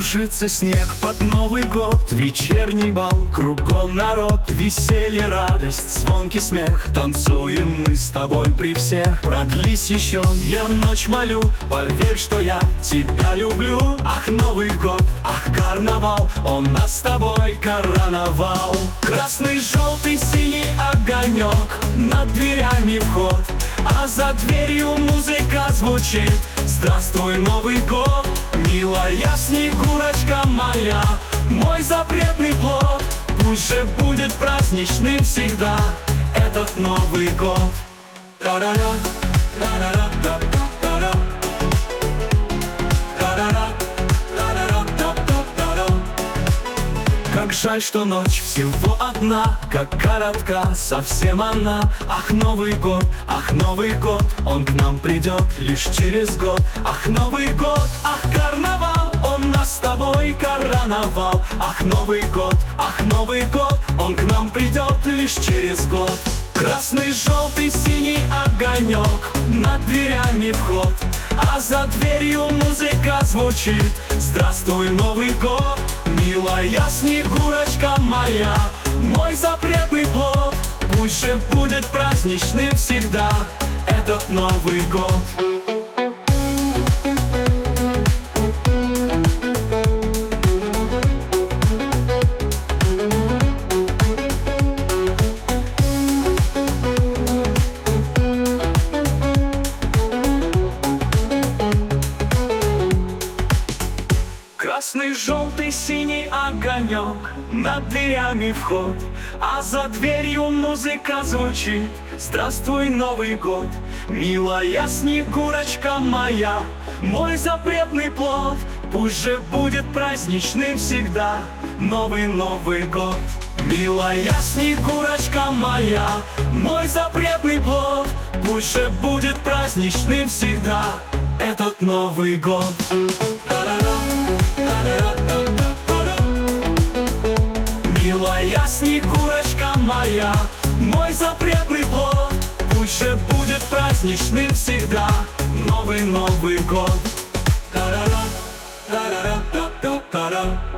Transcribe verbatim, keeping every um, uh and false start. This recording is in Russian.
Кружится снег под Новый год, вечерний бал, кругом народ, веселье, радость, звонкий смех. Танцуем мы с тобой при всех. Продлись еще, я ночь молю, поверь, что я тебя люблю. Ах, Новый год, ах, карнавал, он нас с тобой короновал. Красный, желтый, синий огонек, над дверями вход, а за дверью музыка звучит. Здравствуй, Новый год, милая Снегурочка моя, мой запретный плод. Пусть же будет праздничным всегда этот Новый год. Та-да-да, та-да-да, та-да-да, та-да-да, та-да-да, та-да-да. Как жаль, что ночь всего одна, как коротка совсем она. Ах, Новый год, ах, Новый год, он к нам придет лишь через год. Ах, Новый год, ах, карнавал, он нас с тобой короновал. Ах, Новый год, ах, Новый год, он к нам придет лишь через год. Красный, желтый, синий огонек, над дверями вход, а за дверью музыка звучит. Здравствуй, Новый год, милая Снегурочка моя, мой запретный плод. Пусть же будет праздничным всегда этот Новый год. Красный, желтый, синий огонек, над дверями вход, а за дверью музыка звучит. Здравствуй, Новый год, милая Снегурочка моя, мой запретный плод. Пусть же будет праздничным всегда новый Новый год. Милая Снегурочка моя, мой запретный плод. Пусть же будет праздничным всегда этот Новый год. Милая Снегурочка моя, мой запретный плод. Пусть же будет праздничным всегда новый Новый год. Та-да-да, та-да-да, та-да-да.